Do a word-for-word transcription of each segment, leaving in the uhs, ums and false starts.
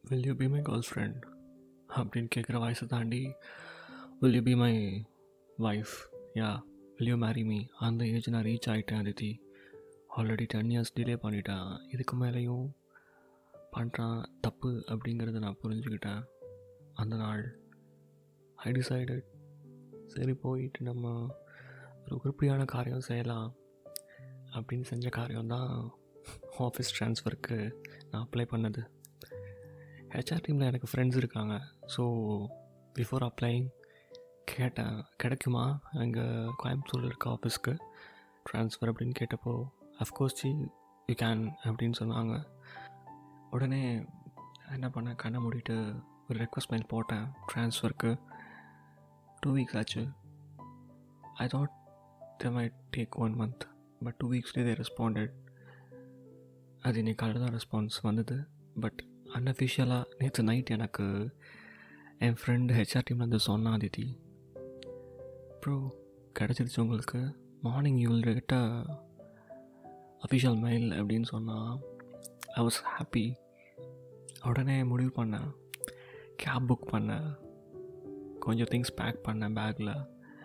Will you be my girlfriend அப்படின்னு கேட்குற வயசை தாண்டி will you be my wife yeah will you marry me அந்த age நான் ரீச் ஆகிட்டேன் Aditi. Already ten years delay பண்ணிட்டேன். இதுக்கு மேலேயும் பண்ணுறான் தப்பு அப்படிங்கிறத நான் புரிஞ்சுக்கிட்டேன். அந்த நாள் ஐ டிசைடட் சரி போயிட்டு நம்ம ஒரு உருப்படியான காரியம் செய்யலாம் அப்படின்னு செஞ்ச காரியம்தான் ஆஃபீஸ் ட்ரான்ஸ்ஃபருக்கு நான் அப்ளை பண்ணது. ஹெச்ஆர் டீமில் எனக்கு ஃப்ரெண்ட்ஸ் இருக்காங்க. ஸோ பிஃபோர் அப்ளைங் கேட்டேன் கிடைக்குமா அங்கே கோயம்புத்தூரில் இருக்க ஆஃபீஸ்க்கு ட்ரான்ஸ்ஃபர் அப்படின்னு கேட்டப்போ அஃப்கோர்ஸ் சி யூ கேன் அப்படின்னு சொன்னாங்க. உடனே என்ன பண்ணேன், கண்ணை மூடிட்டு ஒரு ரெக்வஸ்ட் மெயில் போட்டேன் ட்ரான்ஸ்ஃபருக்கு. டூ வீக்ஸ் ஆச்சு. I thought they might take one month but two வீக்ஸ்லேயே தே ரெஸ்பாண்டட். அது இன்னைக்கு காலையில் தான் ரெஸ்பான்ஸ் வந்தது. பட் அன்அஃபிஷியலாக நேற்று நைட் எனக்கு என் ஃப்ரெண்டு ஹெச்ஆர் டீம்லேருந்து சொன்னான், அதித்தி ப்ரோ கிடச்சிருச்சு உங்களுக்கு, morning you will get a official mail அப்படின்னு சொன்னால் ஐ வாஸ் ஹாப்பி. உடனே முடிவு பண்ணேன், கேப் புக் பண்ணேன், கொஞ்சம் திங்ஸ் பேக் பண்ணேன் பேக்கில்,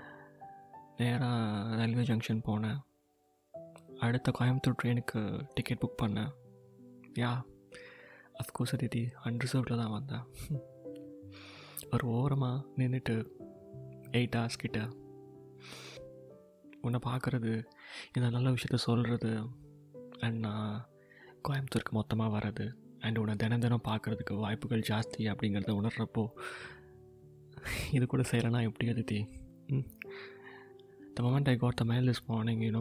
நேராக ரயில்வே ஜங்ஷன் போனேன். அடுத்த கோயம்புத்தூர் ட்ரெயினுக்கு டிக்கெட் புக் பண்ணேன். யா அஃப்கோர்ஸ் அதித்தி அன்ரிசர்வ்டில் தான் வந்தேன். ஒரு ஓரமாக நின்றுட்டு எயிட் ஹவர்ஸ் கிட்ட உன்னை பார்க்குறது, இந்த நல்ல விஷயத்த சொல்கிறது, அண்ட் நான் கோயம்புத்தூருக்கு மொத்தமாக வர்றது, அண்ட் உன்னை தினம் தினம் பார்க்குறதுக்கு வாய்ப்புகள் ஜாஸ்தி அப்படிங்கிறத உணர்கிறப்போ இது கூட செய்கிறேன்னா எப்படி Aditi? The moment I got the mail this morning, you know,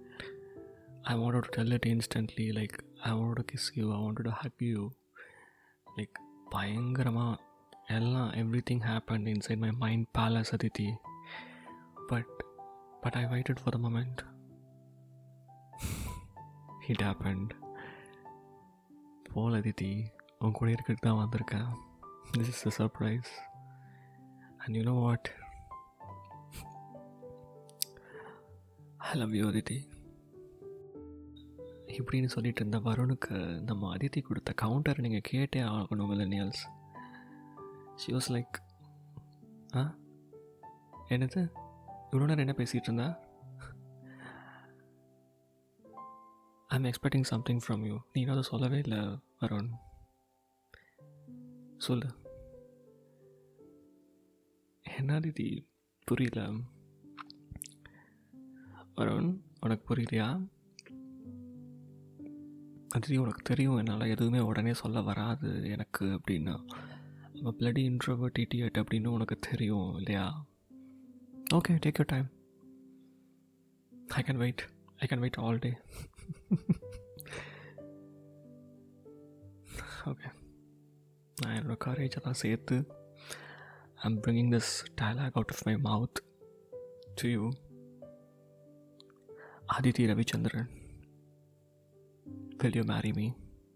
I wanted to tell it instantly, like I wanted to kiss you, I wanted to hug you, like பயங்கரமாக எல்லாம் everything happened inside my mind palace Aditi. but but I waited for the moment. It happened. போல் அதித்தி உன் கூட இருக்கிறது தான் வந்திருக்கேன். This is a surprise. And you know what? I love you Aditi. இப்படின்னு சொல்லிட்டு இருந்த வருணுக்கு நம்ம அதித்தி கொடுத்த கவுண்டர் நீங்கள் கேட்டே ஆகணும் மில்லனியல்ஸ். ஷி வாஸ் லைக், ஆ என்னது இவ்வளோ நேரம் என்ன பேசிகிட்டு இருந்தா? I am expecting something from you. நீ அதை சொல்லவே இல்லை வருண். சொல்லு. என்ன அதித்தி புரியல? வருண் உனக்கு புரியலையா? அதித்தி உனக்கு தெரியும் என்னால் எதுவுமே உடனே சொல்ல வராது எனக்கு அப்படின்னா. நம்ம பிளடி இன்ட்ரோவர்ட் இடியட் அப்படின்னு உனக்கு தெரியும் இல்லையா? Okay, take your time. I can wait. I can wait all day. Okay, நான் என்னோட கரேஜெல்லாம் சேர்த்து I am bringing this dialogue out of my mouth to you. Aditi Ravichandran, will you marry me?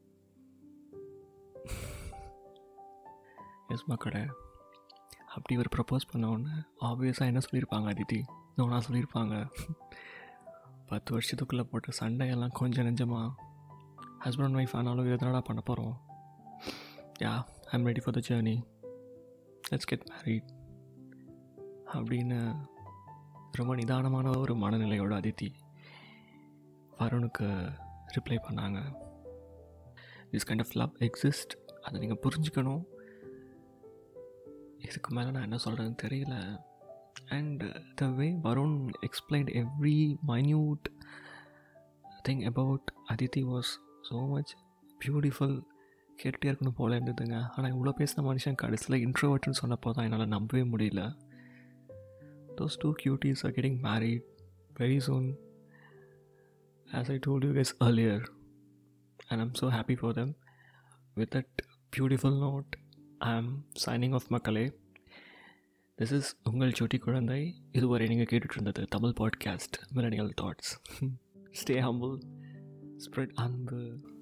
Yes மக்களே, அப்படி ஒரு ப்ரப்போஸ் பண்ண உடனே ஆப்வியஸாக என்ன சொல்லியிருப்பாங்க அதித்தி? நோனா சொல்லியிருப்பாங்க. பத்து வருஷத்துக்குள்ளே போட்ட சண்டையெல்லாம் கொஞ்சம் நெஞ்சமாக ஹஸ்பண்ட் அண்ட் ஒய்ஃப் ஆனாலும் எதனால பண்ண போகிறோம்? Yeah I am ready for the journey, let's get married அப்படின்னு ரொம்ப நிதானமான ஒரு மனநிலையோட அதித்தி வருணுக்கு ரிப்ளை பண்ணாங்க. This kind of love exist, அதை நீங்கள் புரிஞ்சுக்கணும். இதுக்கு மேலே நான் என்ன சொல்கிறேன்னு தெரியல. And the way Varun explained every minute thing about Aditi was so much beautiful. கேட்டுகிட்டே இருக்கணும் போல இருந்ததுங்க. ஆனால் இவ்வளோ பேசின மனுஷன் கடைசியில் இன்ட்ரோவர்ட்னு சொன்னப்போ தான் என்னால் நம்பவே முடியல. Those two cuties are getting married very soon, as I told you guys earlier, and I'm so happy for them. With that beautiful note, I'm signing off மக்களே. This is உங்கள் சுட்டி குழந்தை. இதுவரை நீங்கள் கேட்டுட்டு இருந்தது Tamil podcast millennial thoughts. Stay humble, spread அன்பு.